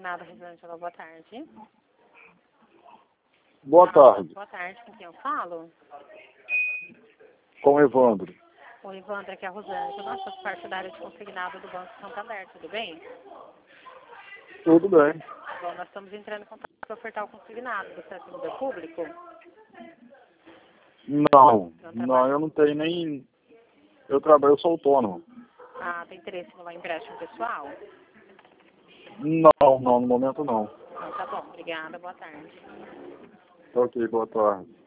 Consignado Residencial, boa tarde. Boa tarde. Boa tarde, com quem eu falo? Com o Evandro. O Evandro, aqui é a Rosângela, nós somos parte da área de consignado do Banco Santander, tudo bem? Tudo bem. Bom, nós estamos entrando em contato para ofertar o consignado. Você é servidor público? Não, eu não tenho nem... Eu sou autônomo. Ah, tem interesse no empréstimo pessoal? Não, no momento não. Então tá bom, obrigada, boa tarde. Ok, boa tarde.